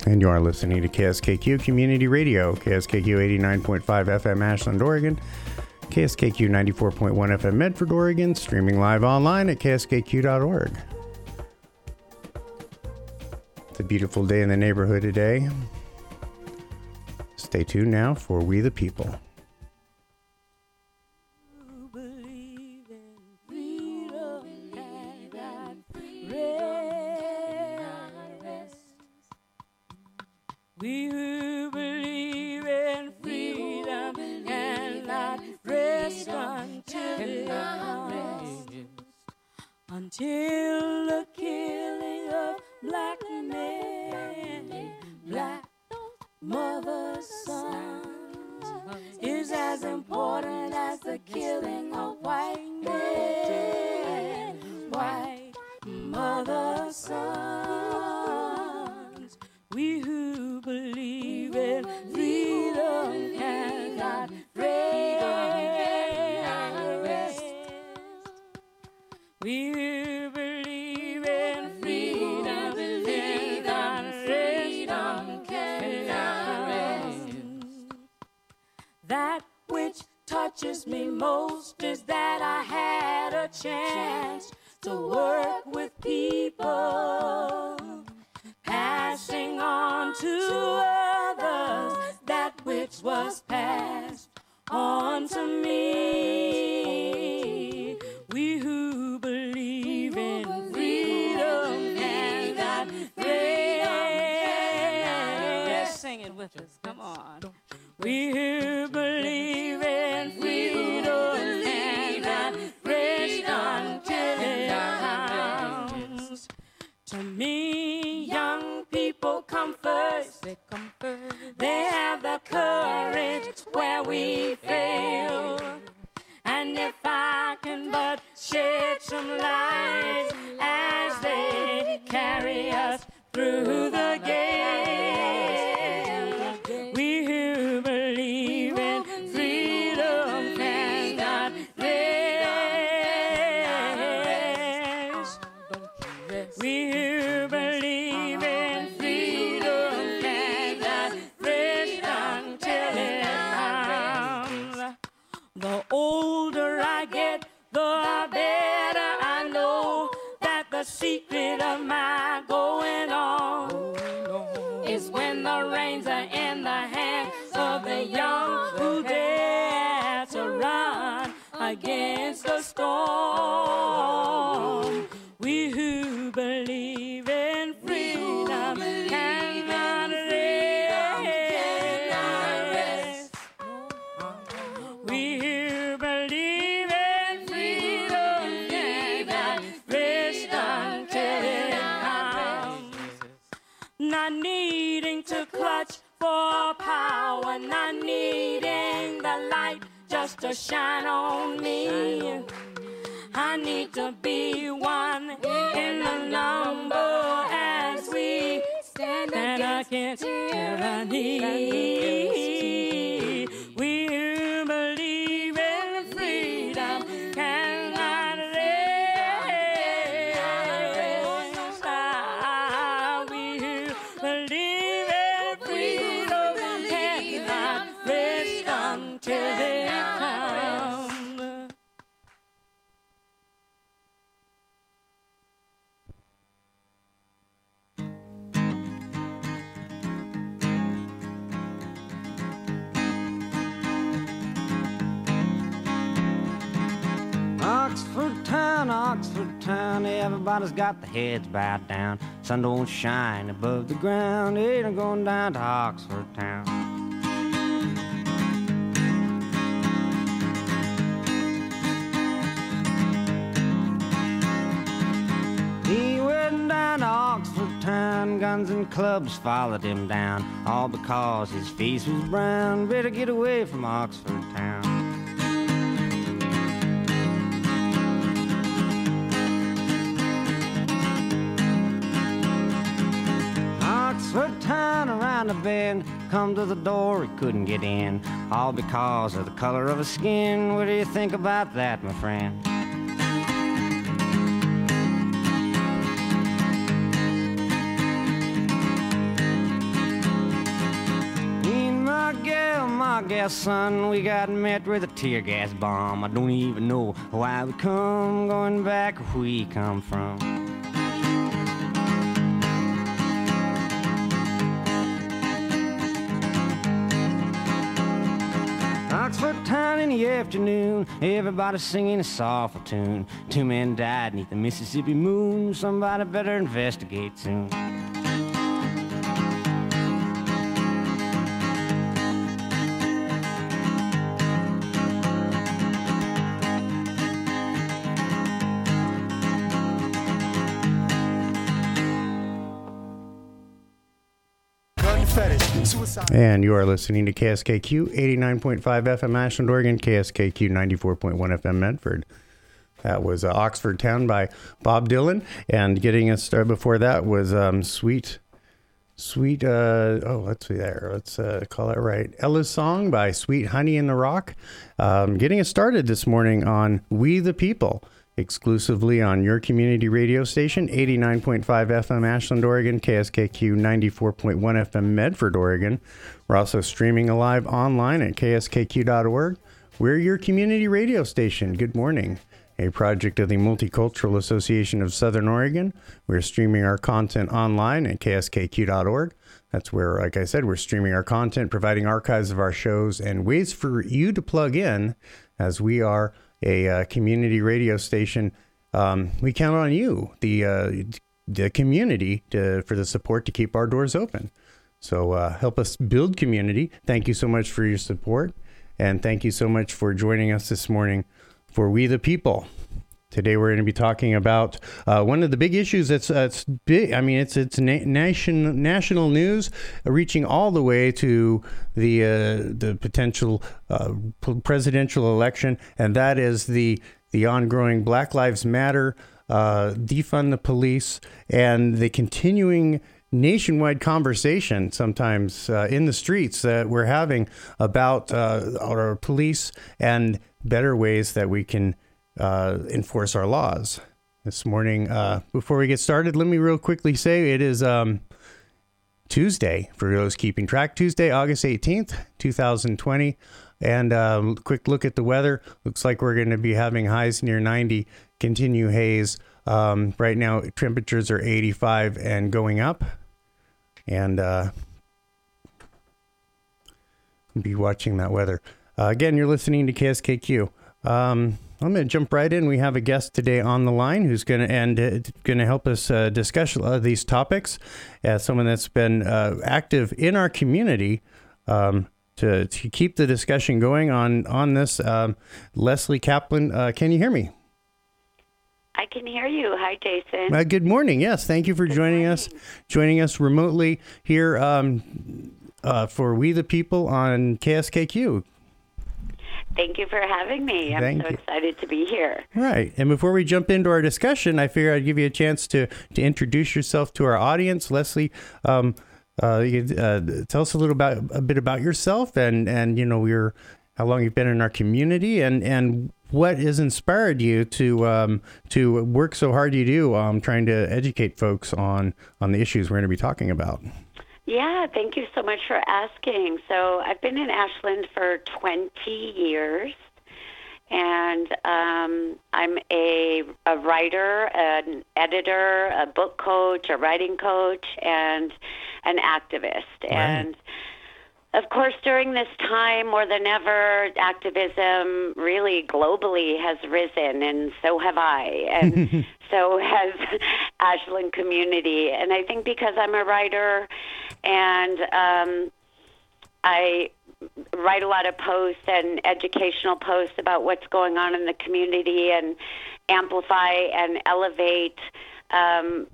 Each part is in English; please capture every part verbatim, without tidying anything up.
And you are listening to K S K Q Community Radio, K S K Q eighty-nine point five F M Ashland, Oregon, K S K Q ninety-four point one F M Medford, Oregon, streaming live online at K S K Q dot org. It's a beautiful day in the neighborhood today. Stay tuned now for We the People. We who believe in freedom cannot rest until it comes, until the killing of black men, black mothers' sons, is as important as the killing of white men, white mothers' sons. We who believe in freedom cannot rest. We who believe in freedom cannot rest. That which touches me most is that I had a chance to work with people, passing on to others that which was passed on to me. We who believe in freedom cannot rest. Sing it with us, come on. We who believe in freedom cannot rest until it comes. To me, young people come first. They come first. They have the courage where we fail. And if I can but shed some light as they carry us through the gate, we who believe in freedom cannot rest. We who believe in freedom cannot rest until it comes. The older I get, the better I know that the secret of my going on is when the reins are in the hands of the young who dare to run against the storm. We who believe in freedom cannot rest. We who believe in freedom cannot rest until it comes. Not needing to clutch for power, not needing the light just to shine on me. I need to be one in the number as we stand against tyranny. We who believe in freedom cannot rest. Ah, we who believe in freedom cannot rest until it comes. Oxford town, Oxford town, everybody's got their heads bowed down. Sun don't shine above the ground, ain't I'm going down to Oxford town. He went down to Oxford town, guns and clubs followed him down, all because his face was brown. Better get away from Oxford town. Oxford town around the bend, come to the door, he couldn't get in, all because of the color of his skin. What do you think about that, my friend? guess, son, we got met with a tear gas bomb. I don't even know why we come, going back where we come from. Oxford town in the afternoon, everybody singing a soulful tune. Two men died beneath the Mississippi moon, somebody better investigate soon. And you are listening to K S K Q eighty-nine point five F M Ashland, Oregon, K S K Q ninety-four point one F M Medford. That was uh, Oxford Town by Bob Dylan. And getting us started before that was um, Sweet, Sweet, uh, oh, let's see there. Let's uh, call it right. Ella's Song by Sweet Honey in the Rock. Um, getting us started this morning on We the People, exclusively on your community radio station, eighty-nine point five F M Ashland, Oregon, K S K Q ninety-four point one F M Medford, Oregon. We're also streaming live online at K S K Q dot org. We're your community radio station. Good morning. A project of the Multicultural Association of Southern Oregon. We're streaming our content online at K S K Q dot org. That's where, like I said, we're streaming our content, providing archives of our shows, and ways for you to plug in, as we are a uh, community radio station. Um, we count on you, the uh, the community, to, for the support to keep our doors open. So uh, help us build community. Thank you so much for your support, and thank you so much for joining us this morning for We the People. Today we're going to be talking about uh, one of the big issues that's uh, it's big. I mean, it's it's na- nation national news, uh, reaching all the way to the uh, the potential uh, presidential election, and that is the the ongoing Black Lives Matter, uh, defund the police, and the continuing nationwide conversation sometimes uh, in the streets that we're having about uh, our police and better ways that we can uh, enforce our laws. This morning, uh, before we get started, let me real quickly say it is um, Tuesday, for those keeping track, Tuesday, August eighteenth, twenty twenty. And um, quick look at the weather. Looks like we're going to be having highs near ninety, continue haze. Um, right now, temperatures are eighty-five and going up. And uh, be watching that weather. Uh, again, you're listening to K S K Q. Um, I'm going to jump right in. We have a guest today on the line who's going to and uh, going to help us uh, discuss uh, these topics. As someone that's been uh, active in our community um, to to keep the discussion going on on this. Um, Leslie Kaplan, uh, can you hear me? I can hear you. Hi, Jason. Uh, good morning. Yes, thank you for good joining morning. us, joining us remotely here um, uh, for We the People on K S K Q. Thank you for having me. I'm Thank so you. excited to be here. Right. And before we jump into our discussion, I figured I'd give you a chance to, to introduce yourself to our audience. Leslie, um, uh, you, uh, tell us a little about a bit about yourself and, and you know, your how long you've been in our community and, and what has inspired you to um, to work so hard you do um, trying to educate folks on, on the issues we're going to be talking about. Yeah, thank you so much for asking. So I've been in Ashland for twenty years, and um, I'm a, a writer, an editor, a book coach, a writing coach, and an activist. Right. And of course, during this time, more than ever, activism really globally has risen, and so have I, and so has Ashland community. And I think because I'm a writer and um, I write a lot of posts and educational posts about what's going on in the community and amplify and elevate um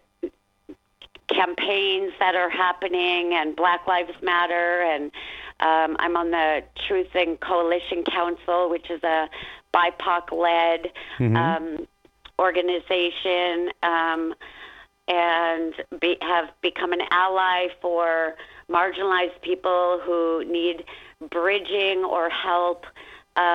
campaigns that are happening and Black Lives Matter, and um, I'm on the Truth and Coalition Council, which is a B I P O C-led mm-hmm. um, organization, um, and be, have become an ally for marginalized people who need bridging or help. Uh,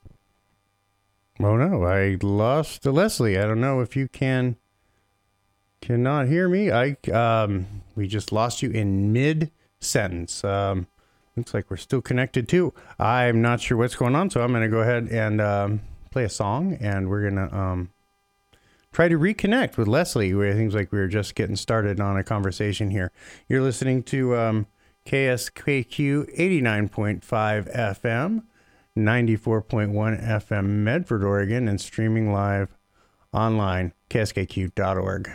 Oh, no, I lost Leslie. I don't know if you can cannot hear me. I um, we just lost you in mid sentence. Um, looks like we're still connected too. I'm not sure what's going on, so I'm going to go ahead and um, play a song, and we're going to um, try to reconnect with Leslie, where it seems like we were just getting started on a conversation here. You're listening to um, K S K Q eighty-nine point five F M, ninety-four point one F M Medford, Oregon, and streaming live online, K S K Q dot org.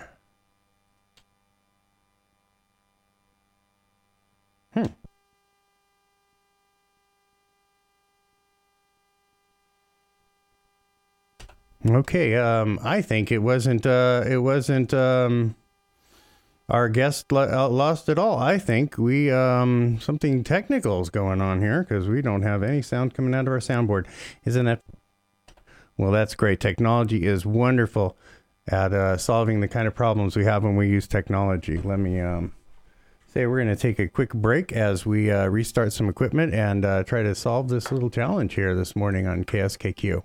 Hmm. Okay, um, I think it wasn't, uh, it wasn't, um, our guest lo- lost it all. I think we, um, something technical is going on here because we don't have any sound coming out of our soundboard. Isn't that? Well, that's great. Technology is wonderful at, uh, solving the kind of problems we have when we use technology. Let me, um, say we're going to take a quick break as we, uh, restart some equipment and, uh, try to solve this little challenge here this morning on K S K Q.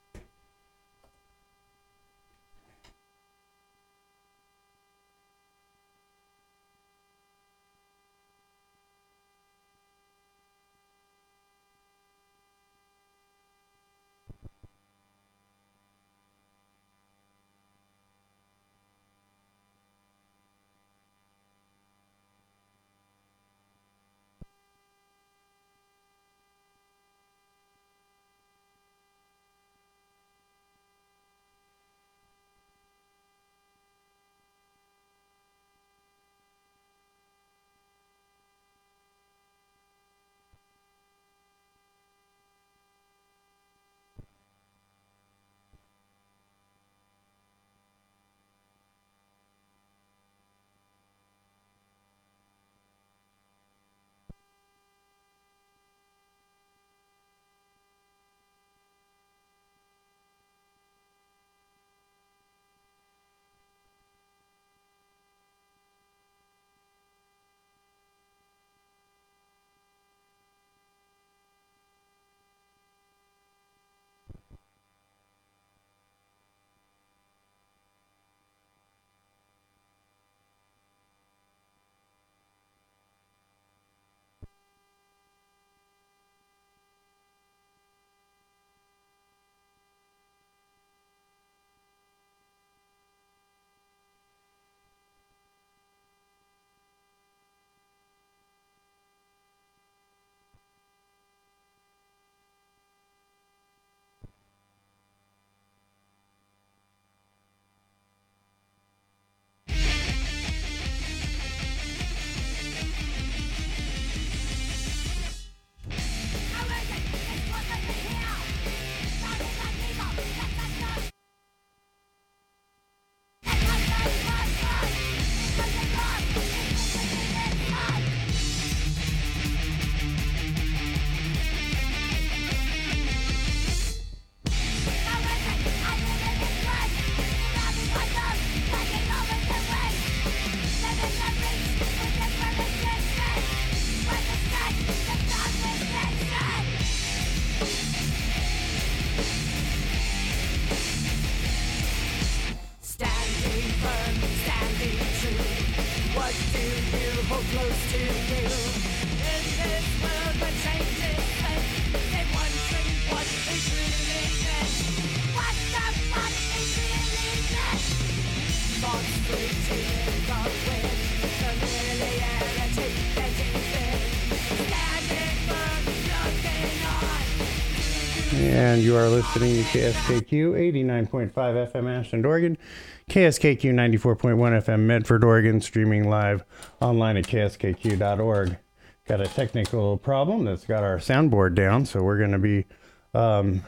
And you are listening to K S K Q eighty-nine point five F M Ashland, Oregon, K S K Q ninety-four point one F M Medford, Oregon, streaming live online at K S K Q dot org. Got a technical problem that's got our soundboard down, so we're going to be um,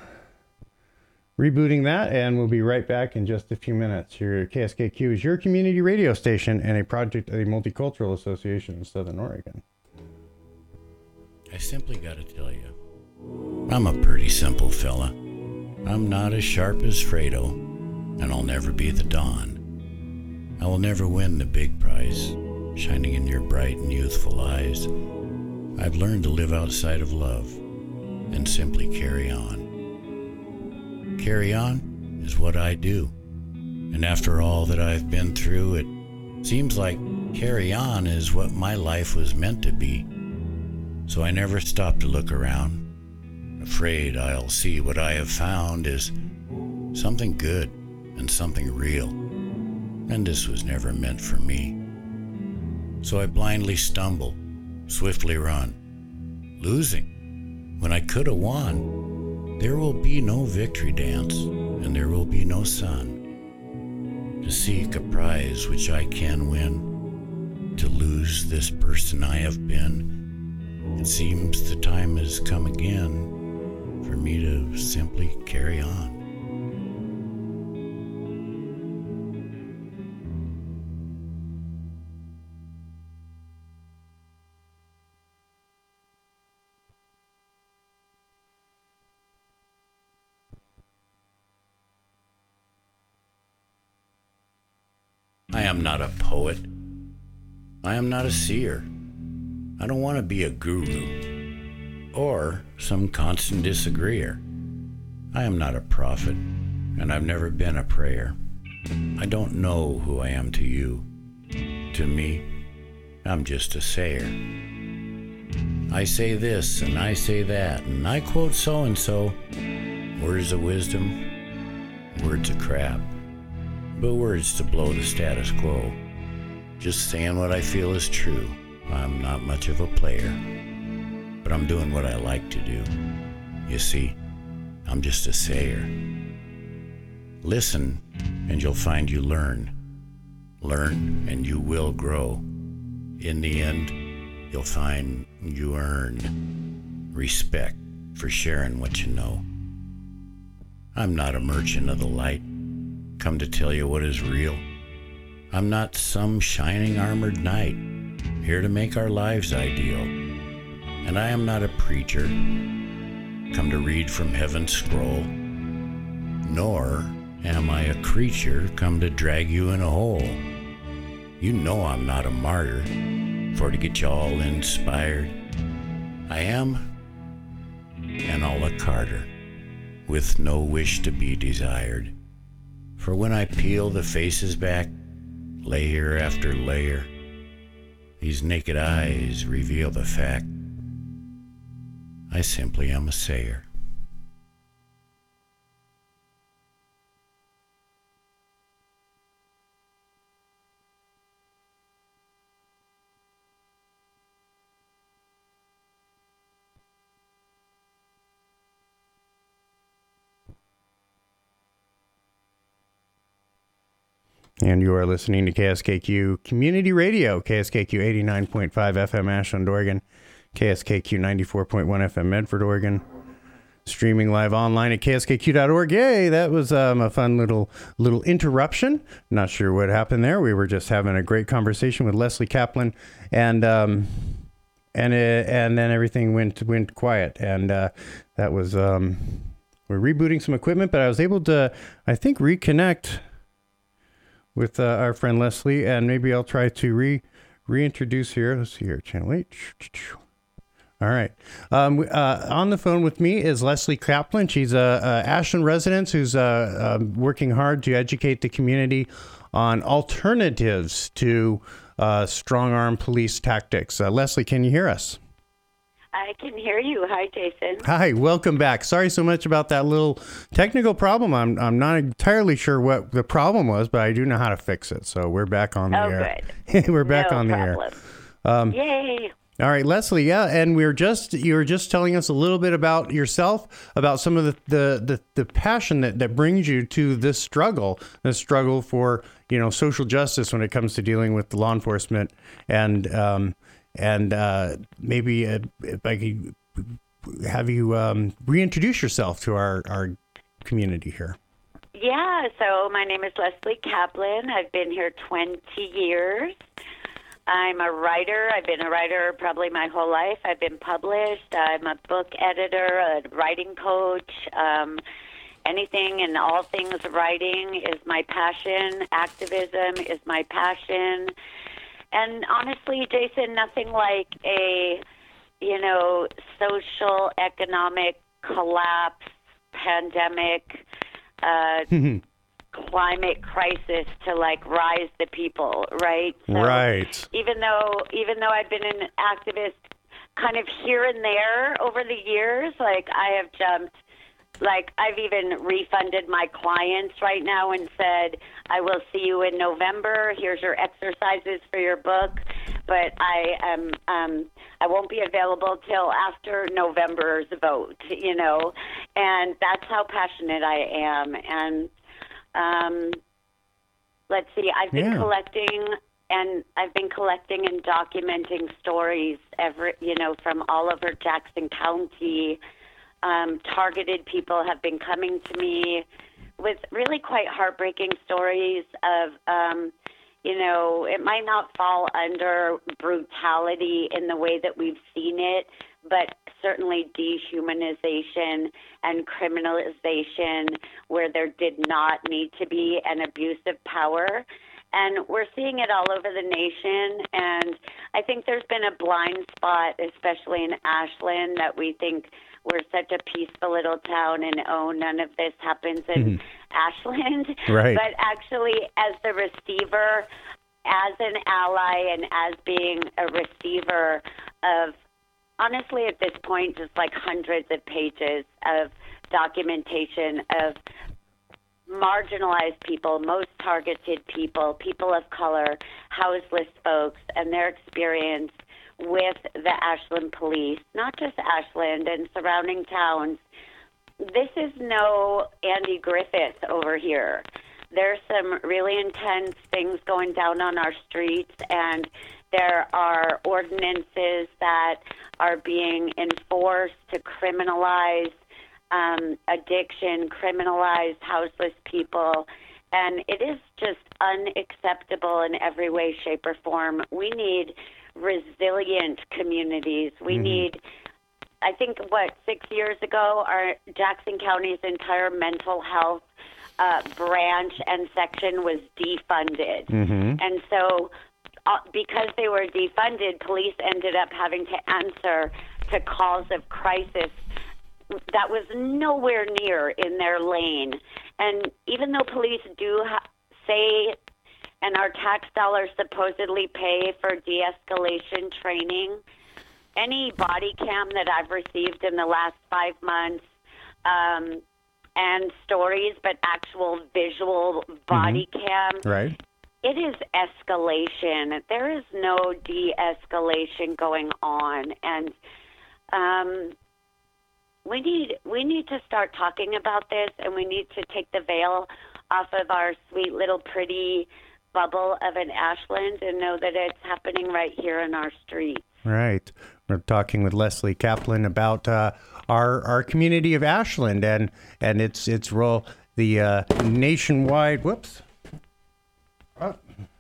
rebooting that, and we'll be right back in just a few minutes. Your K S K Q is your community radio station and a project of the Multicultural Association in Southern Oregon. I simply got to tell you, I'm a pretty simple fella. I'm not as sharp as Fredo, and I'll never be the Don. I will never win the big prize, shining in your bright and youthful eyes. I've learned to live outside of love and simply carry on. Carry on is what I do, and after all that I've been through, it Seems like carry on is what my life was meant to be. So I never stopped to look around, afraid I'll see what I have found is something good and something real, and this was never meant for me. So I blindly stumble, swiftly run, losing when I could have won. There will be no victory dance, and there will be no sun to seek a prize which I can win, to lose this person I have been. It seems the time has come again for me to simply carry on. I am not a poet. I am not a seer. I don't want to be a guru or some constant disagreeer. I am not a prophet, and I've never been a prayer. I don't know who I am to you. To me, I'm just a sayer. I say this and I say that, and I quote so-and-so. Words of wisdom, words of crap, but words to blow the status quo. Just saying what I feel is true. I'm not much of a player, but I'm doing what I like to do. You see, I'm just a sayer. Listen, and you'll find you learn. Learn, and you will grow. In the end, you'll find you earn respect for sharing what you know. I'm not a merchant of the light, come to tell you what is real. I'm not some shining armored knight, here to make our lives ideal. And I am not a preacher, come to read from heaven's scroll. Nor am I a creature, come to drag you in a hole. You know I'm not a martyr, for to get you all inspired. I am an a la Carter, with no wish to be desired. For when I peel the faces back, layer after layer, these naked eyes reveal the fact I simply am a sayer. And you are listening to K S K Q Community Radio, K S K Q eighty-nine point five F M Ashland, Oregon, K S K Q ninety-four point one F M Medford, Oregon, streaming live online at K S K Q dot org. Yay, that was um, a fun little little interruption. Not sure what happened there. We were just having a great conversation with Leslie Kaplan, and um, and it, and then everything went went quiet, and uh, that was um, we're rebooting some equipment, but I was able to, I think, reconnect with uh, our friend Leslie, and maybe I'll try to re reintroduce here. Let's see here, channel eight. All right. Um, uh, on the phone with me is Leslie Kaplan. She's a, a Ashland resident who's uh, uh, working hard to educate the community on alternatives to uh, strong arm police tactics. Uh, Leslie, can you hear us? I can hear you. Hi, Jason. Hi, welcome back. Sorry so much about that little technical problem. I'm I'm not entirely sure what the problem was, but I do know how to fix it. So we're back on the oh, air. Good. We're back no on the problem. air. Um, Yay. All right, Leslie. Yeah, and we were just you were just telling us a little bit about yourself, about some of the the the, the passion that, that brings you to this struggle, this struggle for you know social justice when it comes to dealing with law enforcement, and um, and uh, maybe uh, if I could have you um, reintroduce yourself to our our community here. Yeah. So my name is Leslie Kaplan. I've been here twenty years. I'm a writer. I've been a writer probably my whole life. I've been published. I'm a book editor, a writing coach. Um, anything and all things writing is my passion. Activism is my passion. And honestly, Jason, nothing like a, you know, social, economic collapse, pandemic, uh, climate crisis to like rise the people, right? So Right. Even though even though I've been an activist kind of here and there over the years, like I have jumped, like I've even refunded my clients right now and said, I will see you in November. Here's your exercises for your book. But I am, um, I won't be available till after November's vote, you know, and that's how passionate I am. And um, let's see, I've been Yeah. collecting and I've been collecting and documenting stories every, you know, from all over Jackson County. Um, targeted people have been coming to me with really quite heartbreaking stories of, um, you know, it might not fall under brutality in the way that we've seen it, but certainly dehumanization and criminalization where there did not need to be an abuse of power. And we're seeing it all over the nation. And I think there's been a blind spot, especially in Ashland, that we think we're such a peaceful little town and, oh, none of this happens in Ashland. Right. But actually, as the receiver, as an ally, and as being a receiver of, honestly, at this point, just like hundreds of pages of documentation of marginalized people, most targeted people, people of color, houseless folks, and their experience with the Ashland police, not just Ashland and surrounding towns. This is no Andy Griffith over here. There's some really intense things going down on our streets, and there are ordinances that are being enforced to criminalize um, addiction, criminalize houseless people, and it is just unacceptable in every way, shape, or form. We need resilient communities. We mm-hmm. need, I think, what, six years ago, our Jackson County's entire mental health uh, branch and section was defunded. Mm-hmm. And so uh, because they were defunded, police ended up having to answer to calls of crisis that was nowhere near in their lane. And even though police do ha- say, and our tax dollars supposedly pay for de-escalation training, any body cam that I've received in the last five months, um, and stories, but actual visual body mm-hmm. cam, right. It is escalation. There is no de-escalation going on, and um, we need we need to start talking about this, and we need to take the veil off of our sweet little pretty bubble of an Ashland and know that it's happening right here in our streets. Right. We're talking with Leslie Kaplan about uh, our our community of Ashland and and its its role, the uh, nationwide. Whoops. Oh.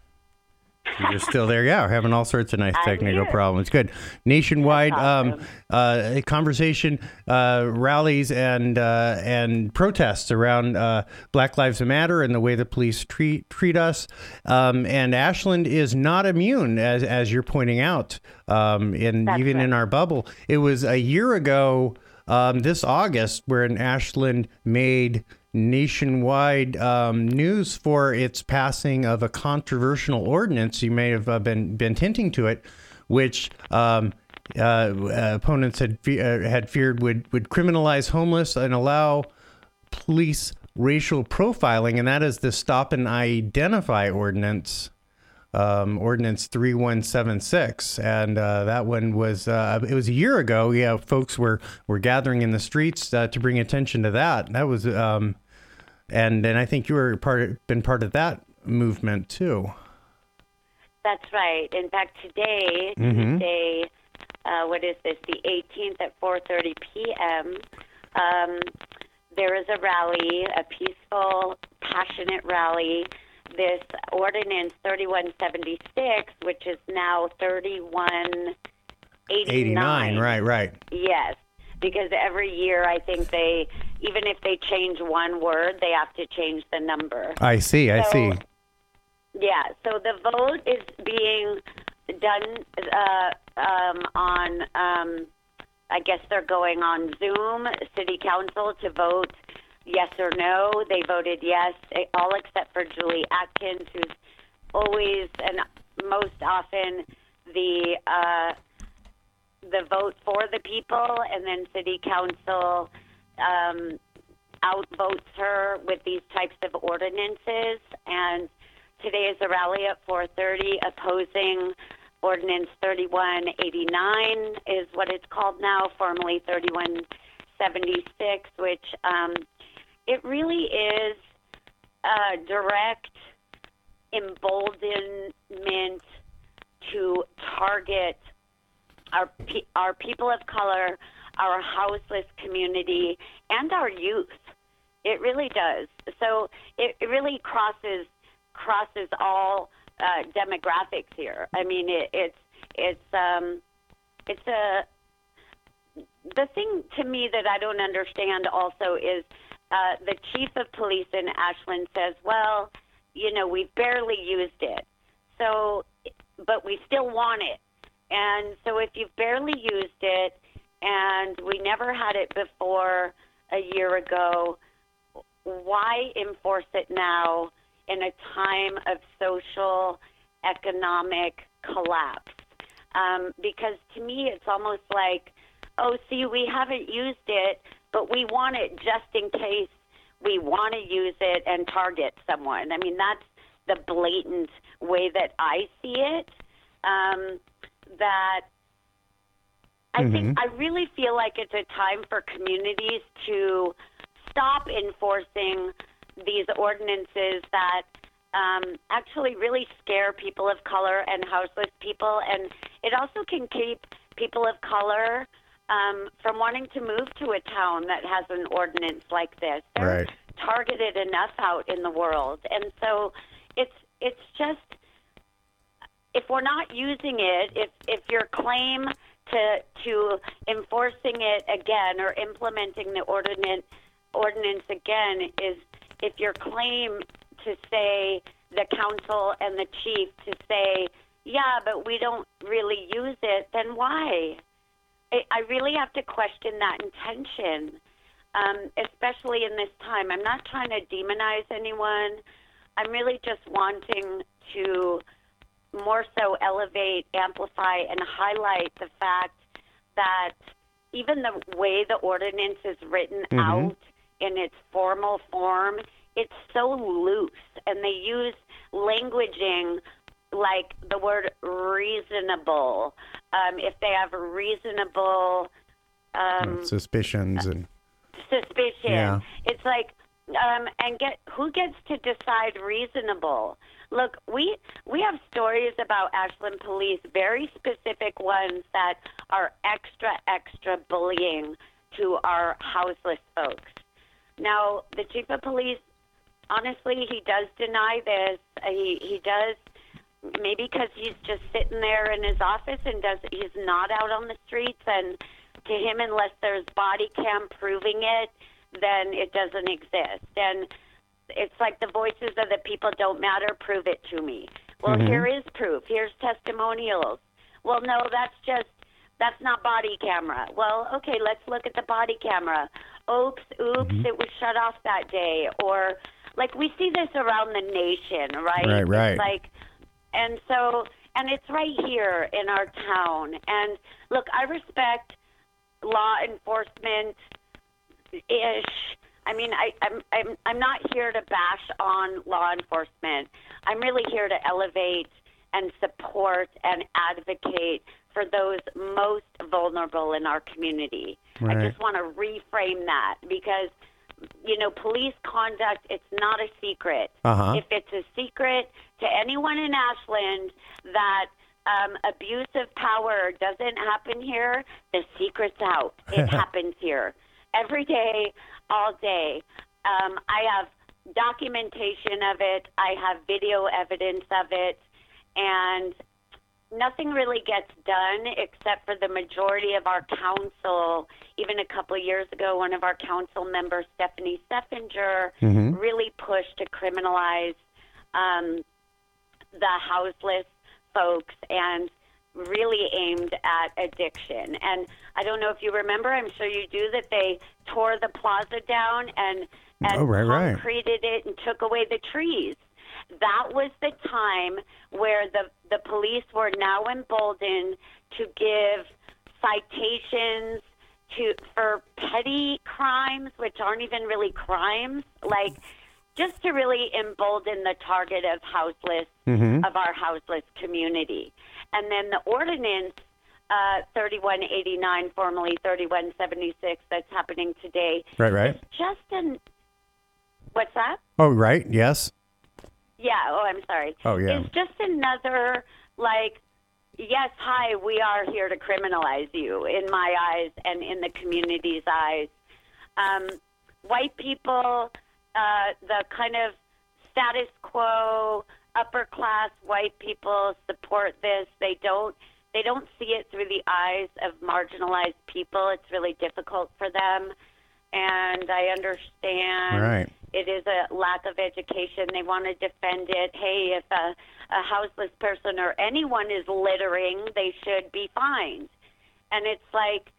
You're still there, yeah. We're having all sorts of nice technical problems. Good. Nationwide awesome. um, uh, conversation, uh, rallies, and uh, and protests around uh, Black Lives Matter and the way the police treat treat us. Um, and Ashland is not immune, as as you're pointing out, um, in That's even right. in our bubble. It was a year ago, um, this August, where in Ashland made nationwide um, news for its passing of a controversial ordinance. You may have uh, been been hinting to it, which um, uh, opponents had fe- uh, had feared would would criminalize homeless and allow police racial profiling, and that is the Stop and Identify ordinance. Um, ordinance three one seven six, and uh, that one was uh, it was a year ago. Yeah, folks were were gathering in the streets uh, to bring attention to that. That was um, and and I think you were part of, been part of that movement too. That's right. In fact, today, Mm-hmm. Tuesday, uh, what is this? The eighteenth at four thirty p.m. Um, there is a rally, a peaceful, passionate rally. This ordinance thirty-one seventy-six, which is now thirty-one eighty-nine. eighty-nine, right, right. Yes, because every year I think they, even if they change one word, they have to change the number. I see, I So, see. Yeah, so the vote is being done uh, um, on, um, I guess they're going on Zoom, City Council, to vote yes or no. They voted yes, all except for Julie Atkins, who's always and most often the uh, the vote for the people, and then City Council um, outvotes her with these types of ordinances. And today is a rally at four thirty opposing Ordinance thirty-one eighty-nine is what it's called now, formerly thirty-one seventy-six, which um, it really is a direct emboldenment to target our pe- our people of color, our houseless community, and our youth. It really does. So it, it really crosses crosses all uh, demographics here. I mean, it, it's it's um, it's a the thing to me that I don't understand also is uh, the chief of police in Ashland says, well, you know, we've barely used it, so but we still want it. And so if you've barely used it and we never had it before a year ago, why enforce it now in a time of social, economic collapse? Um, because to me, it's almost like, oh, see, we haven't used it, but we want it just in case we want to use it and target someone. I mean, that's the blatant way that I see it. Um, that I mm-hmm. think I really feel like it's a time for communities to stop enforcing these ordinances that um, actually really scare people of color and houseless people, and it also can keep people of color um, from wanting to move to a town that has an ordinance like this. They're right. targeted enough out in the world, and so it's it's just, if we're not using it, if if your claim to to enforcing it again or implementing the ordinance ordinance again is if your claim to say the council and the chief to say, yeah, but we don't really use it, then why? I, I really have to question that intention, um, especially in this time. I'm not trying to demonize anyone. I'm really just wanting to more so elevate, amplify, and highlight the fact that even the way the ordinance is written mm-hmm. out in its formal form, it's so loose, and they use languaging like the word reasonable. Um, if they have reasonable um, suspicions and suspicion, yeah. it's like um, and get who gets to decide reasonable? Look, we we have stories about Ashland police, very specific ones that are extra, extra bullying to our houseless folks. Now, the chief of police, honestly, he does deny this. He he does, maybe because he's just sitting there in his office and does he's not out on the streets, and to him, unless there's body cam proving it, then it doesn't exist. And it's like the voices of the people don't matter, prove it to me. Well, mm-hmm. here is proof. Here's testimonials. Well, no, that's just, that's not body camera. Well, okay, let's look at the body camera. Oops, oops, mm-hmm. it was shut off that day. Or, like, we see this around the nation, right? Right, right. It's like, and so, and it's right here in our town. And, look, I respect law enforcement-ish. I mean, I, I'm, I'm I'm not here to bash on law enforcement. I'm really here to elevate and support and advocate for those most vulnerable in our community. Right. I just want to reframe that because, you know, police conduct, it's not a secret. Uh-huh. If it's a secret to anyone in Ashland that um, abuse of power doesn't happen here, the secret's out. It happens here every day, all day. Um, I have documentation of it. I have video evidence of it. And nothing really gets done except for the majority of our council. Even a couple of years ago, one of our council members, Stephanie Steffinger, mm-hmm. really pushed to criminalize um, the houseless folks and really aimed at addiction. And I don't know if you remember, I'm sure you do, that they tore the plaza down and and Oh, right, right. concreted it and took away the trees. That was the time where the, the police were now emboldened to give citations to for petty crimes, which aren't even really crimes, like just to really embolden the target of houseless, Mm-hmm. of our houseless community. And then the ordinance uh, thirty-one eighty-nine, formerly thirty-one seventy-six, that's happening today. Right, right. It's just an, what's that? Oh, right. Yes. Yeah, oh, I'm sorry. Oh, yeah. It's just another, like, yes, hi, we are here to criminalize you in my eyes and in the community's eyes. Um, white people, uh, the kind of status quo, upper class white people support this. They don't, they don't see it through the eyes of marginalized people. It's really difficult for them. And I understand. Right. It is a lack of education. They want to defend it. Hey, if a, a houseless person or anyone is littering, they should be fined. And it's like,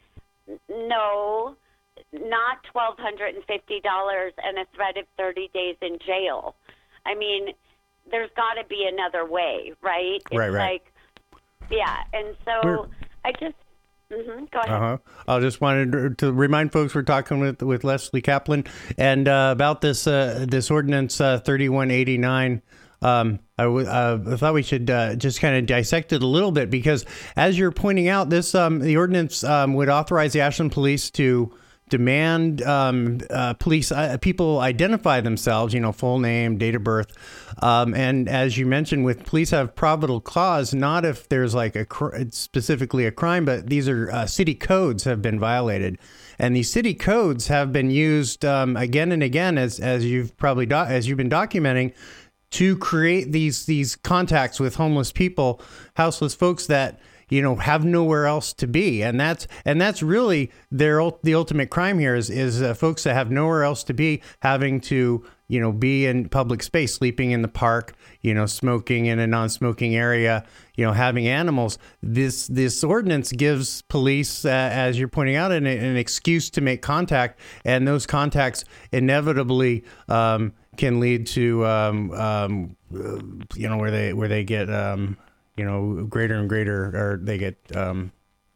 no, not twelve fifty dollars and a threat of thirty days in jail. I mean, there's got to be another way, right? It's Right, right. like, yeah. And so We're- I just, mm-hmm, go ahead. Uh-huh. I just wanted to- to remind folks we're talking with with Leslie Kaplan and uh, about this uh, this ordinance uh, thirty-one eighty-nine. Um, I, w- uh, I thought we should uh, just kind of dissect it a little bit because, as you're pointing out, this um, the ordinance um, would authorize the Ashland Police to demand um, uh, police uh, people identify themselves, you know, full name, date of birth, um, and as you mentioned, with police have probable cause, not if there's like a cr- specifically a crime, but these are uh, city codes have been violated, and these city codes have been used um, again and again, as as you've probably do- as you've been documenting, to create these these contacts with homeless people, houseless folks that, you know, have nowhere else to be. And that's and that's really their ul- the ultimate crime here is is uh, folks that have nowhere else to be, having to, you know, be in public space, sleeping in the park, you know, smoking in a non-smoking area, you know, having animals. This this ordinance gives police, uh, as you're pointing out, an, an excuse to make contact, and those contacts inevitably um, can lead to, um, um, uh, you know, where they where they get, um, you know, greater and greater, or they get um,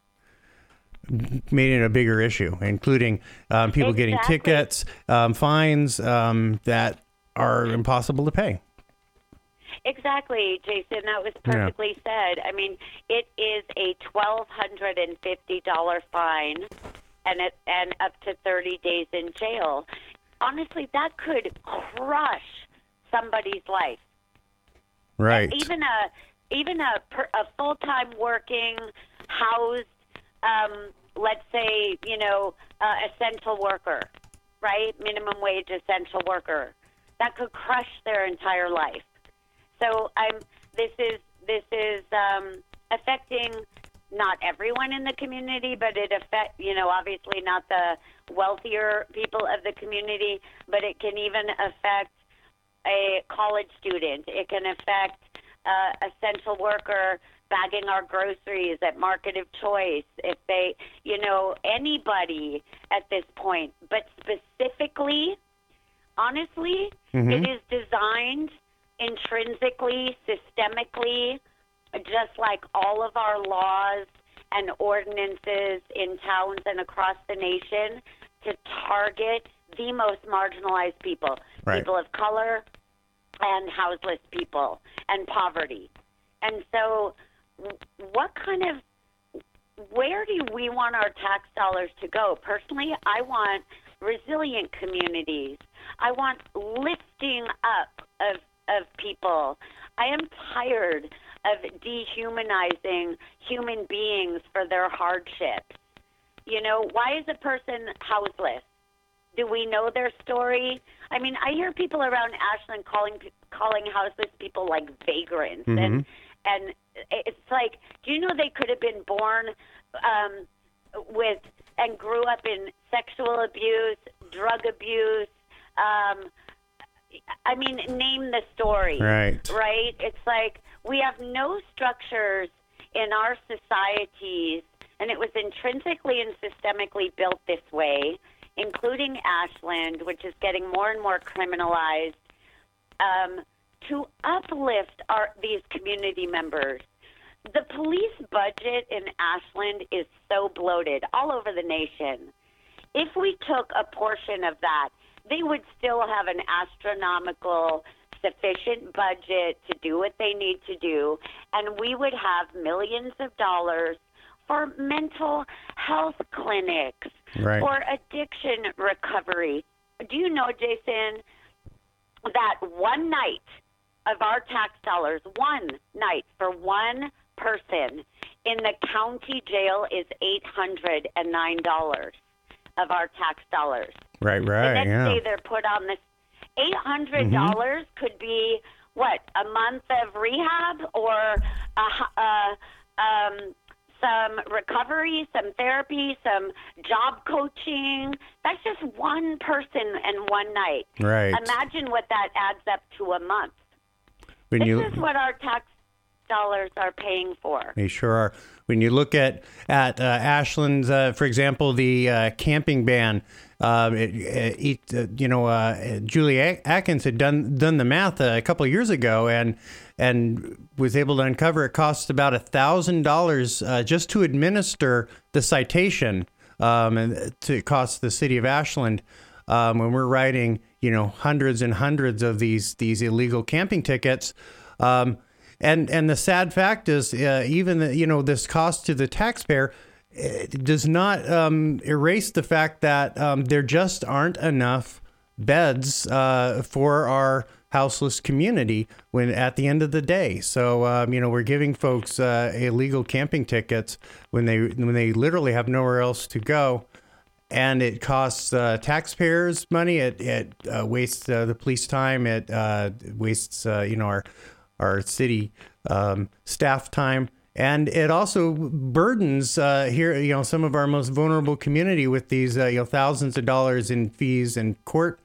made it a bigger issue, including um, people getting Exactly. tickets, um, fines um, that are impossible to pay. Exactly, Jason. That was perfectly said. I mean, it is a twelve fifty dollars fine and it, and up to thirty days in jail. Honestly, that could crush somebody's life. Right. Even a even a, per, a full-time working, housed, um, let's say, you know, uh, essential worker, right? Minimum wage essential worker. That could crush their entire life. So I'm. This is this is um, affecting not everyone in the community, but it affect you know obviously not the wealthier people of the community, but it can even affect a college student. It can affect uh, essential worker bagging our groceries at Market of Choice. If they, you know, anybody at this point, but specifically, honestly, Mm-hmm. it is designed intrinsically, systemically, just like all of our laws and ordinances in towns and across the nation, to target the most marginalized people, Right. people of color and houseless people and poverty. And so w- what kind of, where do we want our tax dollars to go? Personally, I want resilient communities. I want lifting up of of people. I am tired of dehumanizing human beings for their hardships. You know, why is a person houseless? Do we know their story? I mean, I hear people around Ashland calling calling houseless people like vagrants, Mm-hmm. and and it's like, do you know they could have been born um, with and grew up in sexual abuse, drug abuse. Um, I mean, name the story. Right. Right? It's like we have no structures in our societies, and it was intrinsically and systemically built this way including Ashland, which is getting more and more criminalized, um, to uplift our these community members. The police budget in Ashland is so bloated all over the nation. If we took a portion of that, they would still have an astronomical, sufficient budget to do what they need to do, and we would have millions of dollars for mental health clinics, right. for addiction recovery. Do you know, Jason, that one night of our tax dollars, one night for one person in the county jail is eight hundred nine dollars of our tax dollars. Right, right, the next yeah. day they're put on this. eight hundred dollars mm-hmm. could be, what, a month of rehab or a, a, um, some recovery, some therapy, some job coaching. That's just one person and one night. Right. Imagine what that adds up to a month. When this you, is what our tax dollars are paying for. They sure are. When you look at at uh, Ashland's, uh, for example, the uh, camping ban, uh, it, it, uh, you know, uh, Julie Atkins had done done the math uh, a couple of years ago, and and was able to uncover it costs about a thousand uh, dollars just to administer the citation, um, and to cost the city of Ashland. Um, when we're writing, you know, hundreds and hundreds of these these illegal camping tickets. Um, And and the sad fact is, uh, even the, you know, this cost to the taxpayer it does not um, erase the fact that um, there just aren't enough beds uh, for our houseless community when at the end of the day. So um, you know, we're giving folks uh, illegal camping tickets when they when they literally have nowhere else to go. And it costs uh, taxpayers money. It it uh, wastes uh, the police time. It uh, wastes uh, you know our our city um, staff time, and it also burdens uh, here you know some of our most vulnerable community with these uh, you know thousands of dollars in fees and court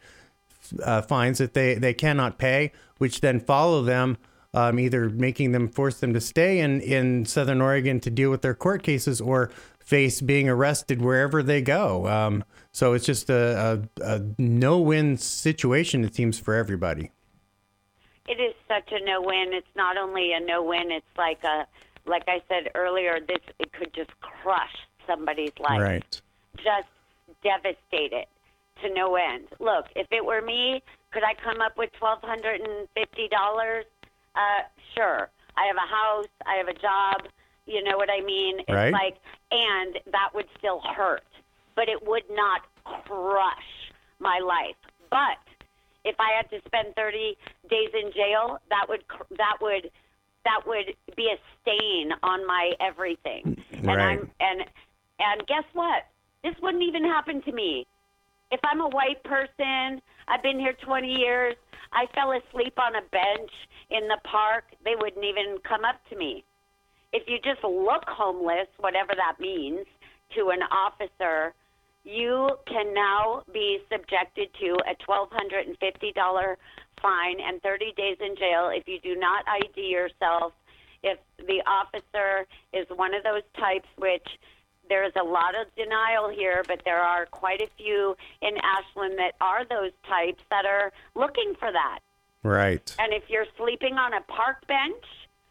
uh, fines that they they cannot pay, which then follow them, um, either making them force them to stay in in Southern Oregon to deal with their court cases or face being arrested wherever they go. Um, so it's just a, a, a no-win situation, it seems, for everybody. It is such a no-win. It's not only a no-win, it's like a, like I said earlier, this it could just crush somebody's life. Right. Just devastate it to no end. Look, if it were me, could I come up with twelve hundred fifty dollars? Uh, sure. I have a house. I have a job. You know what I mean? It's right. like, and that would still hurt, but it would not crush my life. But if I had to spend thirty days in jail, that would that would that would be a stain on my everything. Right. And I'm and and guess what? This wouldn't even happen to me. If I'm a white person, I've been here twenty years. I fell asleep on a bench in the park. They wouldn't even come up to me. If you just look homeless, whatever that means, to an officer, you can now be subjected to a twelve hundred fifty dollars fine and thirty days in jail if you do not I D yourself. If the officer is one of those types, which there is a lot of denial here, but there are quite a few in Ashland that are those types that are looking for that. Right. And if you're sleeping on a park bench,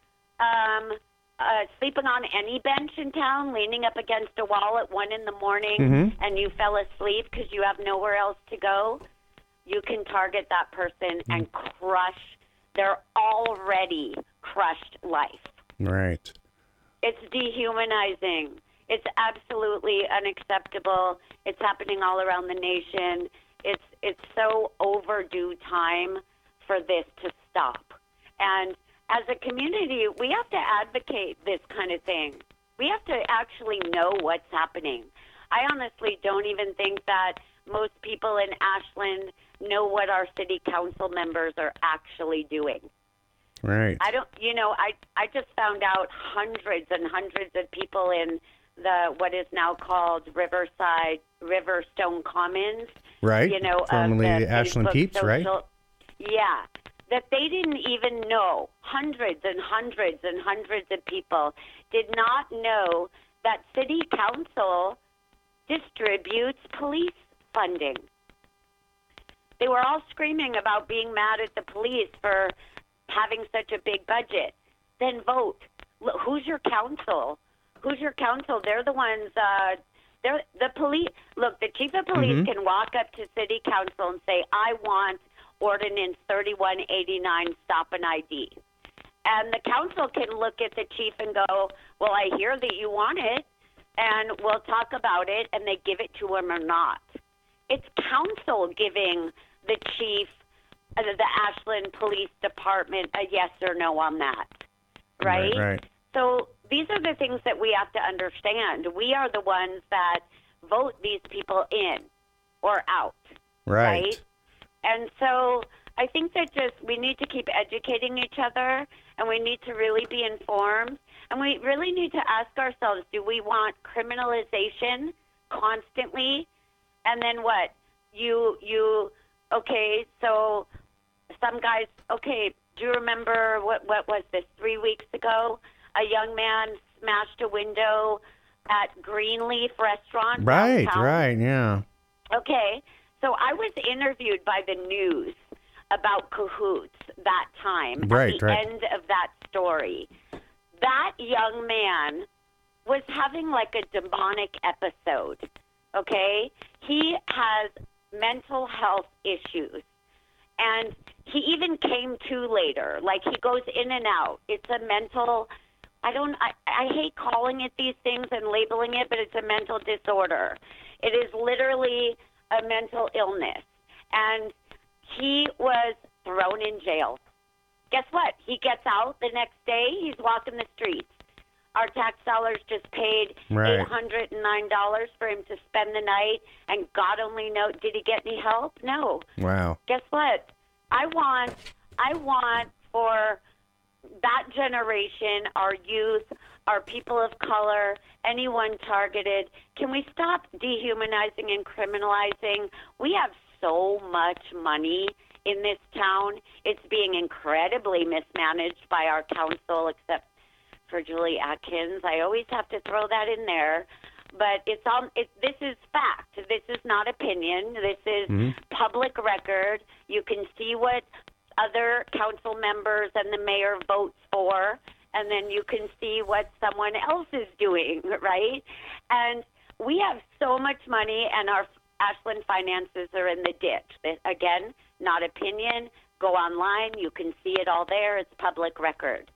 um, Uh, sleeping on any bench in town, leaning up against a wall at one in the morning, mm-hmm. and you fell asleep because you have nowhere else to go, you can target that person mm. and crush their already crushed life. Right. It's dehumanizing. It's absolutely unacceptable. It's happening all around the nation. It's it's so overdue time for this to stop. And as a community, we have to advocate this kind of thing. We have to actually know what's happening. I honestly don't even think that most people in Ashland know what our city council members are actually doing. Right. I don't, you know, I, I just found out hundreds and hundreds of people in the, what is now called Riverside, Riverstone Commons. Right. You know, formerly of the Ashland Facebook Peeps, social, right? Yeah. That they didn't even know, hundreds and hundreds and hundreds of people did not know that city council distributes police funding. They were all screaming about being mad at the police for having such a big budget. Then vote. Look, who's your council? Who's your council? They're the ones, uh, they're the police. Look, the chief of police Mhm. can walk up to city council and say, I want ordinance thirty-one eighty-nine, stop an I D. And the council can look at the chief and go, well, I hear that you want it, and we'll talk about it, and they give it to him or not. It's council giving the chief, uh, the Ashland Police Department, a yes or no on that, right? Right, right. So these are the things that we have to understand. We are the ones that vote these people in or out, Right. right? And so I think that just we need to keep educating each other, and we need to really be informed, and we really need to ask ourselves, do we want criminalization constantly? And then what? You, you, okay, so some guys, okay, do you remember, what, what was this, three weeks ago? A young man smashed a window at Greenleaf Restaurant. Right, downtown. right, yeah. Okay, so I was interviewed by the news about cahoots that time, Right, at the right. end of that story. That young man was having like a demonic episode, okay? He has mental health issues, and he even came to later. Like, he goes in and out. It's a mental, I don't, I, I hate calling it these things and labeling it, but it's a mental disorder. It is literally a mental illness. And he was thrown in jail. Guess what? He gets out the next day. He's walking the streets. Our tax dollars just paid Right. eight hundred nine dollars for him to spend the night, and God only knows, did he get any help? No. Wow. Guess what? I want, I want for that generation, our youth, our people of color, anyone targeted, can we stop dehumanizing and criminalizing? We have so much money in this town. It's being incredibly mismanaged by our council, except for Julie Atkins. I always have to throw that in there. But it's on. It, this is fact. This is not opinion. This is Mhm. public record. You can see what other council members and the mayor votes for, and then you can see what someone else is doing, right? And we have so much money, and our Ashland finances are in the ditch. Again, not opinion. Go online. You can see it all there. It's public record.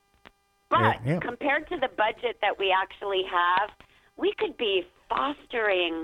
But Yeah, yeah. compared to the budget that we actually have, we could be fostering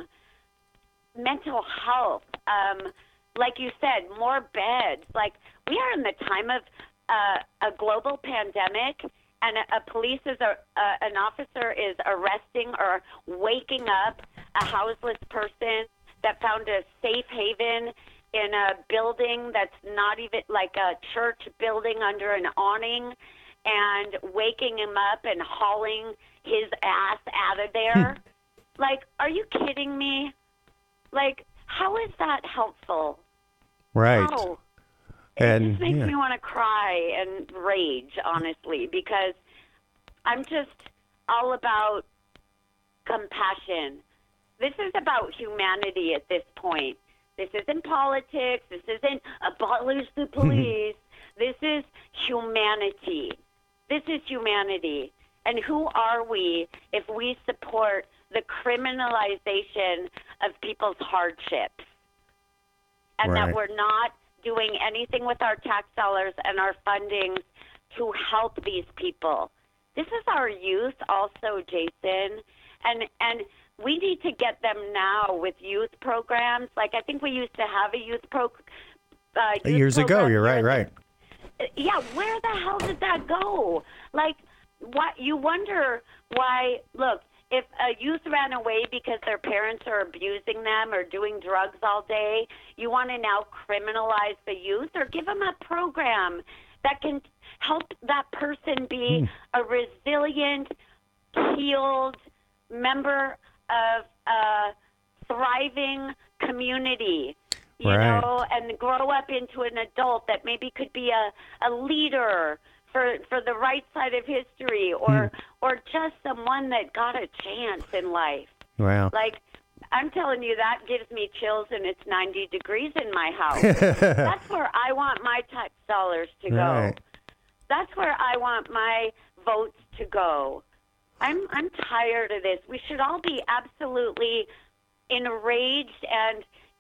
mental health. Um, like you said, more beds. Like, we are in the time of uh, a global pandemic, and a, a police is a, uh, an officer is arresting or waking up a houseless person that found a safe haven in a building that's not even like a church building under an awning, and waking him up and hauling his ass out of there. Like, are you kidding me? Like, how is that helpful? Right. How? And It just makes yeah. me want to cry and rage, honestly, because I'm just all about compassion. This is about humanity at this point. This isn't politics. This isn't abolish the police. This is humanity. This is humanity. And who are we if we support the criminalization of people's hardships? And Right. that we're not doing anything with our tax dollars and our funding to help these people. This is our youth also, Jason. And and we need to get them now with youth programs. Like, I think we used to have a youth pro. Uh, youth Years ago, program you're right, here in right. the- Yeah, where the hell did that go? Like, what you wonder why? Look, if a youth ran away because their parents are abusing them or doing drugs all day, you want to now criminalize the youth, or give them a program that can help that person be a resilient, healed member of a thriving community, you Right. know, and grow up into an adult that maybe could be a, a leader for for the right side of history, or or just someone that got a chance in life. Wow. Like, I'm telling you, that gives me chills, and it's ninety degrees in my house. That's where I want my tax dollars to go. Right. That's where I want my votes to go. I'm I'm tired of this. We should all be absolutely enraged and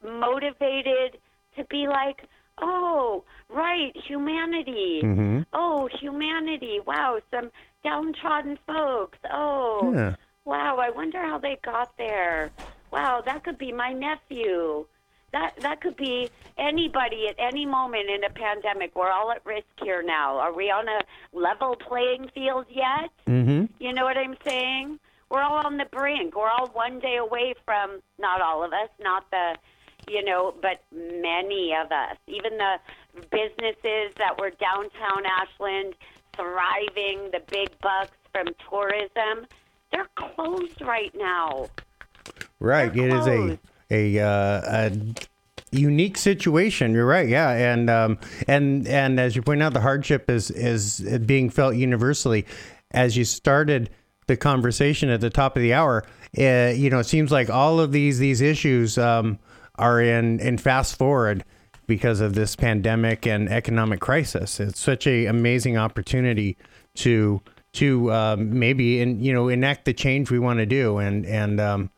motivated to be like, oh, right, humanity. Mm-hmm. Oh, humanity. Wow, some downtrodden folks. Oh, Yeah. wow, I wonder how they got there. Wow, that could be my nephew. That that could be anybody at any moment in a pandemic. We're all at risk here now. Are we on a level playing field yet? Mm-hmm. You know what I'm saying? We're all on the brink. We're all one day away from, not all of us, not the, you know, but many of us. Even the businesses that were downtown Ashland thriving, the big bucks from tourism, they're closed right now. Right. They're It is a a, uh, a unique situation. You're right. Yeah. And um, and and as you point out, the hardship is is being felt universally. As you started the conversation at the top of the hour, uh, you know, it seems like all of these these issues um, are in in fast forward because of this pandemic and economic crisis. It's such a amazing opportunity to to um, maybe in, you know enact the change we want to do. And and um,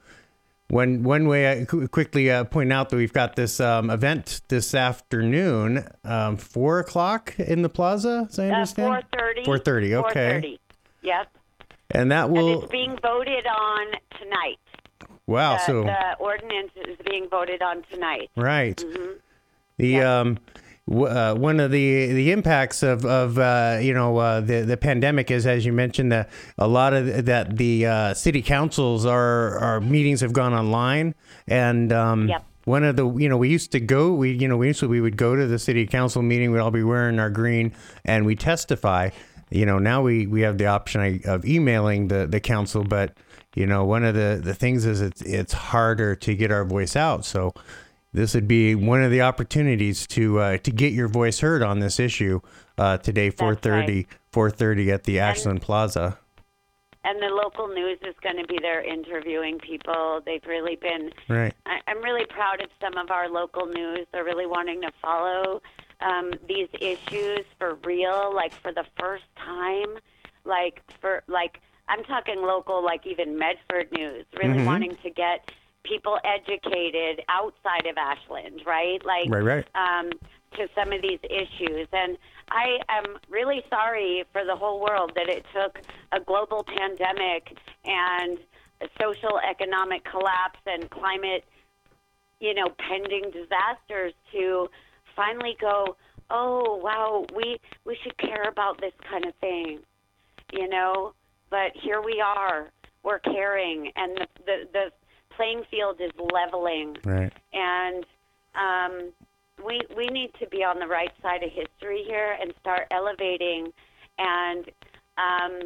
one one way I qu- quickly uh, point out that we've got this um, event this afternoon, um, four o'clock in the plaza. As I Uh, understand, four thirty. Four thirty. Okay. four thirty. Yep. And that And will it's being voted on tonight. wow. The, so the ordinance is being voted on tonight. right. Mm-hmm. The Yeah. um, w- uh, one of the the impacts of of uh, you know uh, the the pandemic is, as you mentioned, that a lot of that the uh, city councils are our meetings have gone online, and um, Yep. one of the you know we used to go we you know we used to we would go to the city council meeting. We'd all be wearing our green and we testify. You know, now we, we have the option of emailing the, the council, but you know, one of the, the things is it's it's harder to get our voice out. So this would be one of the opportunities to uh, to get your voice heard on this issue uh, today, four thirty, four thirty at the Ashland Plaza. And the local news is going to be there interviewing people. They've really been, Right. I, I'm really proud of some of our local news. They're really wanting to follow um, these issues for real, like for the first time, like for, like, I'm talking local, like even Medford News, really Mhm. wanting to get people educated outside of Ashland, right? Like, Right, right. um, to some of these issues. And I am really sorry for the whole world that it took a global pandemic and a social economic collapse and climate, you know, pending disasters to finally go, oh, wow, we, we should care about this kind of thing, you know? But here we are. We're caring, and the, the, the playing field is leveling. Right. And um, we we need to be on the right side of history here and start elevating and um,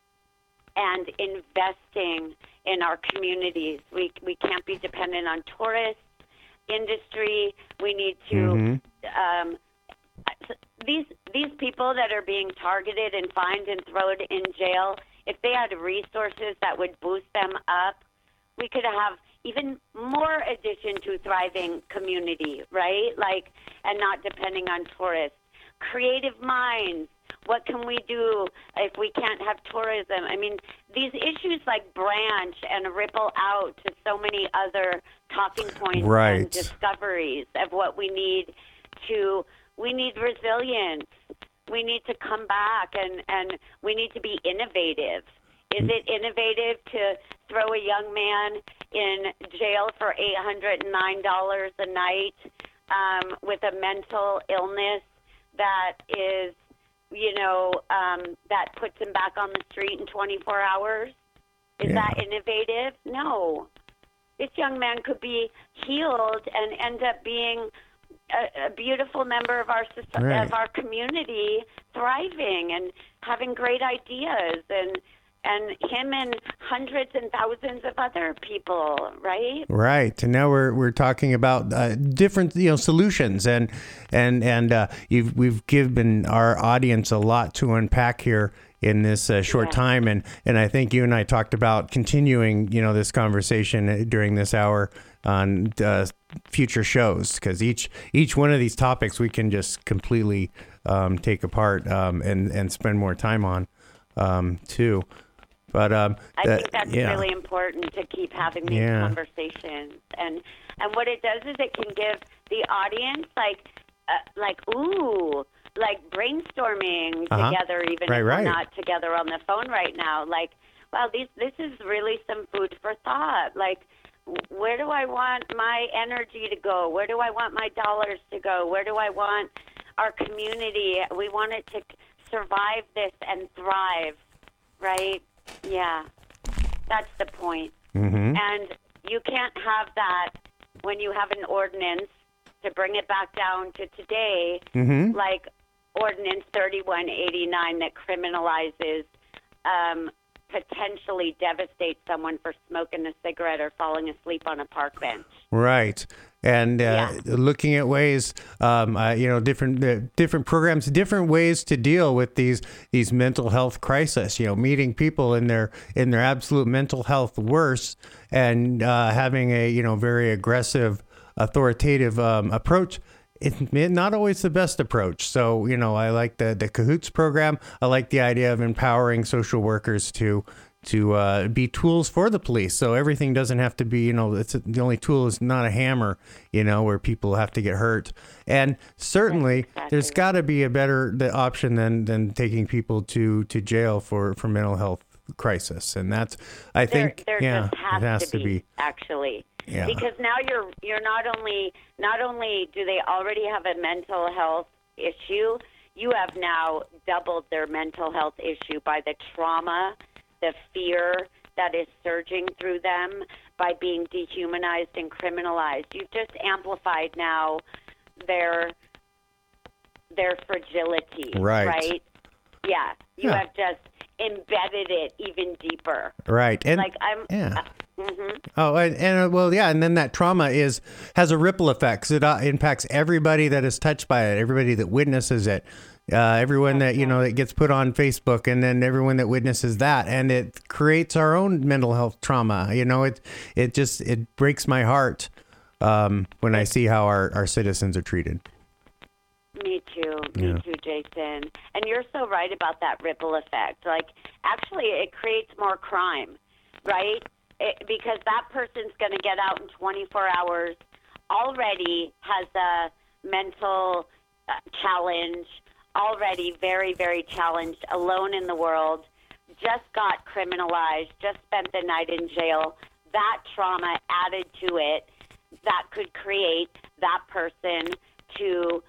and investing in our communities. We we can't be dependent on tourist industry. We need to. Mhm. Um, these these people that are being targeted and fined and thrown in jail, if they had resources that would boost them up, we could have even more addition to thriving community, right? Like, and not depending on tourists. Creative minds. What can we do if we can't have tourism? I mean, these issues like branch and ripple out to so many other talking points Right. and discoveries of what we need to, we need resilience. We need to come back and, and we need to be innovative. Is it innovative to throw a young man in jail for eight hundred nine dollars a night um, with a mental illness that is, you know, um, that puts him back on the street in twenty-four hours? Is Yeah. that innovative? No. This young man could be healed and end up being a, a beautiful member of our society, Right. of our community, thriving and having great ideas and and him and hundreds and thousands of other people, right? Right, and now we're we're talking about uh, different you know solutions, and and and uh, you've we've given our audience a lot to unpack here in this uh, short Yeah. time, and and I think you and I talked about continuing you know this conversation during this hour on uh, future shows, because each each one of these topics we can just completely um, take apart um, and and spend more time on um, too. But um, I that- think that's yeah. really important to keep having these Yeah. conversations, and and what it does is it can give the audience like uh, like ooh like brainstorming Uh-huh. together, even Right, if right. we're not together on the phone right now. Like, wow, these this is really some food for thought. Like, w- where do I want my energy to go? Where do I want my dollars to go? Where do I want our community? We want it to survive this and thrive, right? Yeah, that's the point. Mhm. And you can't have that when you have an ordinance, to bring it back down to today, Mhm. like Ordinance thirty-one eighty-nine that criminalizes, um, potentially devastates someone for smoking a cigarette or falling asleep on a park bench. Right. And uh, Yeah. looking at ways, um, uh, you know, different uh, different programs, different ways to deal with these these mental health crises. You know, meeting people in their in their absolute mental health worst, and uh, having a you know very aggressive, authoritative um, approach. It's not always the best approach. So, you know, I like the, the Cahoots program. I like the idea of empowering social workers to to uh, be tools for the police. So everything doesn't have to be, you know, it's the only tool is not a hammer, you know, where people have to get hurt. And certainly Exactly. there's got to be a better the option than than taking people to, to jail for, for mental health crisis. And that's, I think, there, there yeah, just has, it has to, be, actually. Yeah. Because now you're you're not only not only do they already have a mental health issue, you have now doubled their mental health issue by the trauma, the fear that is surging through them, by being dehumanized and criminalized. You've just amplified now their their fragility. Right. Right? Yeah. You Yeah. have just embedded it even deeper. right. And Like I'm yeah. hmm Oh, and, and uh, well, yeah, and then that trauma is has a ripple effect. 'Cause it uh, impacts everybody that is touched by it, everybody that witnesses it, uh, everyone that you know that gets put on Facebook, and then everyone that witnesses that, and it creates our own mental health trauma. You know, it it just it breaks my heart um, when I see how our, our citizens are treated. Me too. Me Yeah. too, Jason. And you're so right about that ripple effect. Like, actually, it creates more crime, right? It, because that person's going to get out in twenty-four hours, already has a mental uh, challenge, already very, very challenged, alone in the world, just got criminalized, just spent the night in jail. That trauma added to it, that could create that person to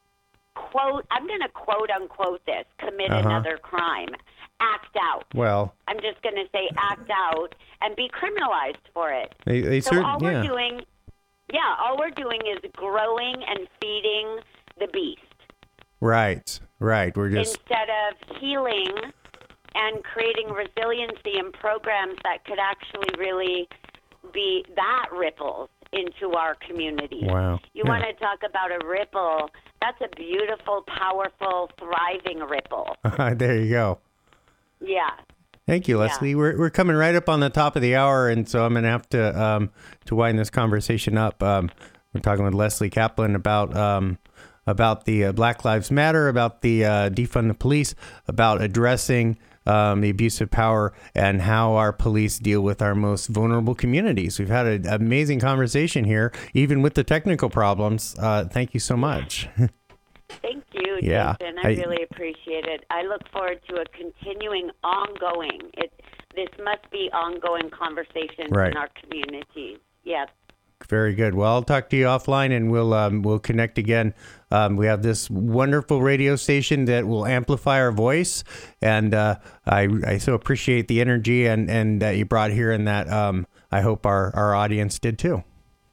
quote, I'm going to quote unquote this, commit Uh-huh. another crime, act out. Well, I'm just going to say act out and be criminalized for it. they, they So cer- all yeah. we're doing, yeah, all we're doing is growing and feeding the beast Right, right. We're just instead of healing and creating resiliency and programs that could actually really be that ripples into our community. Wow. You Yeah. want to talk about a ripple? That's a beautiful, powerful, thriving ripple. there you go. Yeah. Thank you, Leslie. We're we're coming right up on the top of the hour, and so I'm going to have to um, to wind this conversation up. Um, we're talking with Leslie Kaplan about um, about the uh, Black Lives Matter, about the uh, defund the police, about addressing um, the abuse of power, and how our police deal with our most vulnerable communities. We've had an amazing conversation here, even with the technical problems. Uh, thank you so much. Thank you, Yeah, Jason. I, I- really appreciate it. I look forward to a continuing, ongoing. It this must be ongoing conversations Right. in our communities. Yes. Very good. Well, I'll talk to you offline, and we'll um, we'll connect again. Um, we have this wonderful radio station that will amplify our voice, and uh, I I so appreciate the energy and and that you brought here, and that um, I hope our, our audience did too.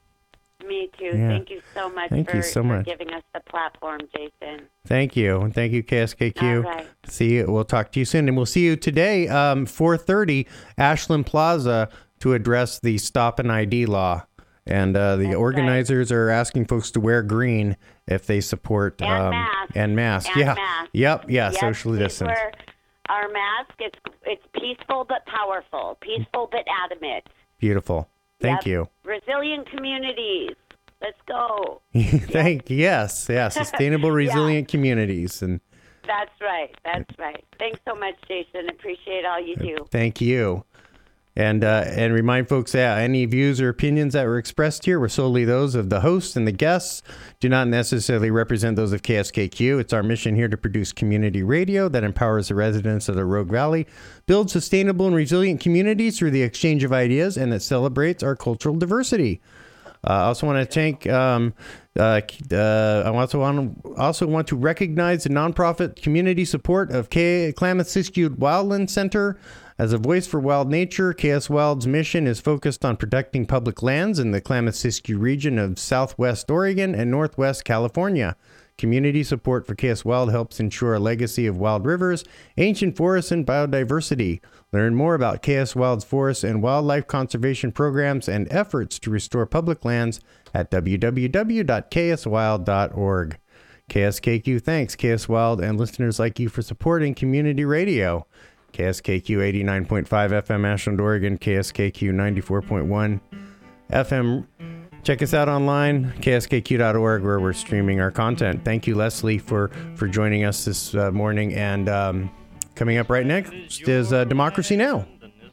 Me too. Yeah. Thank you so much Thank for, you so for much. giving us the platform, Jason. Thank you, and thank you, K S K Q. All right. See you. We'll talk to you soon. And we'll see you today, um, four thirty, Ashland Plaza, to address the stop and I D law. And uh, the That's organizers right. are asking folks to wear green if they support and um, mask. and mask. And yeah. mask. Yep. Yeah. Yes, Socially please distance. wear our mask. It's it's peaceful but powerful. Peaceful but adamant. Beautiful. Thank yep. you. Resilient communities. Let's go. Thank yes. Yeah. Sustainable, resilient yeah. communities. And that's right. That's right. Thanks so much, Jason. Appreciate all you do. Thank you. And uh, and remind folks that yeah, any views or opinions that were expressed here were solely those of the host and the guests, do not necessarily represent those of K S K Q. It's our mission here to produce community radio that empowers the residents of the Rogue Valley, builds sustainable and resilient communities through the exchange of ideas, and that celebrates our cultural diversity. Uh, I also want to thank. Um, uh, uh, I also want to also want to recognize the nonprofit community support of K- Klamath-Siskiyou Wildland Center. As a voice for wild nature, K S Wild's mission is focused on protecting public lands in the Klamath-Siskiyou region of Southwest Oregon and Northwest California. Community support for K S Wild helps ensure a legacy of wild rivers, ancient forests, and biodiversity. Learn more about K S Wild's forest and wildlife conservation programs and efforts to restore public lands at w w w dot k s wild dot org. K S K Q thanks K S Wild and listeners like you for supporting community radio. K S K Q eighty-nine point five F M Ashland, Oregon, K S K Q ninety-four point one F M. Check us out online, k s k q dot org, where we're streaming our content. Thank you, Leslie, for, for joining us this uh, morning. And um, coming up right next is uh, Democracy Now!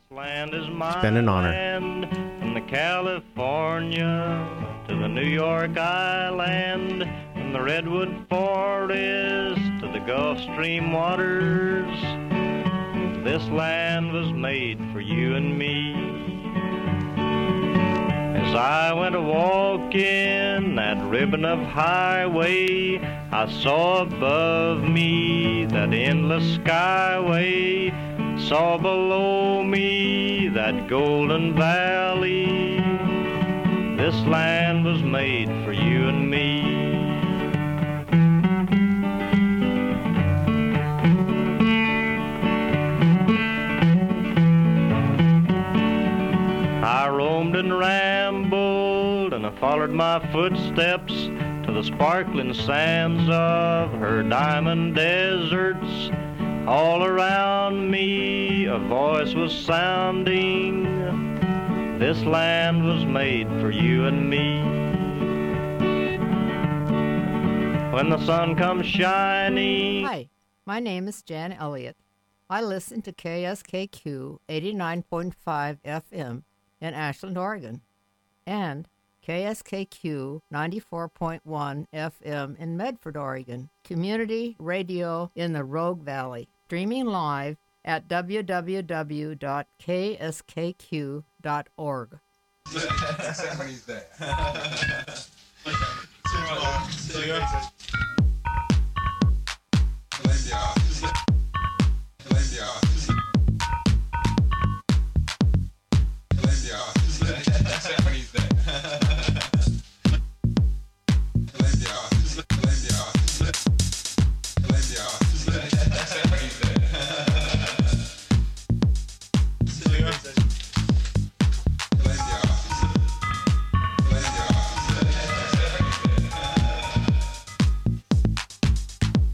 It's been an honor. From the California to the New York Island, from the Redwood Forest to the Gulf Stream waters, this land was made for you and me. As I went a walking that ribbon of highway, I saw above me that endless skyway, saw below me that golden valley. This land was made for you and me. I roamed and rambled, and I followed my footsteps to the sparkling sands of her diamond deserts. All around me a voice was sounding, this land was made for you and me. When the sun comes shining... Hi, my name is Jan Elliott. I listen to K S K Q eighty-nine point five F M in Ashland, Oregon, and K S K Q ninety-four point one F M in Medford, Oregon, community radio in the Rogue Valley, streaming live at w w w dot k s k q dot org.